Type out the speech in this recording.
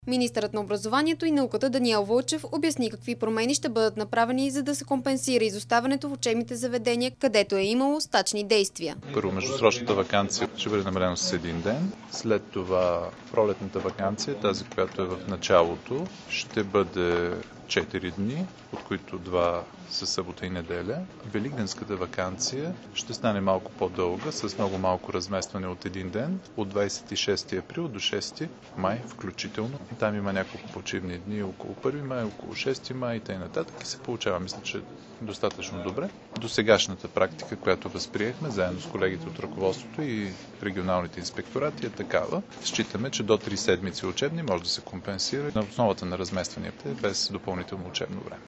Министърът на образованието и науката Даниел Вълчев обясни какви промени ще бъдат направени, за да се компенсира изоставането в учебните заведения, където е имало стачни действия. Първо, междусрочната ваканция ще бъде намалена с един ден. След това пролетната ваканция, тази, която е в началото, ще бъде 4 дни, от които 2 са събота и неделя. Великденската ваканция ще стане малко по-дълга, с много малко разместване от един ден, от 26 април до 6 май включително. Там има няколко почивни дни, около 1 май, около 6 май и т.н. и се получава, мисля, че достатъчно добре. До сегашната практика, която възприехме, заедно с колегите от ръководството и регионалните инспекторати, е такава. Считаме, че до 3 седмици учебни може да се компенсира на основата на разместванията без допълнително учебно време.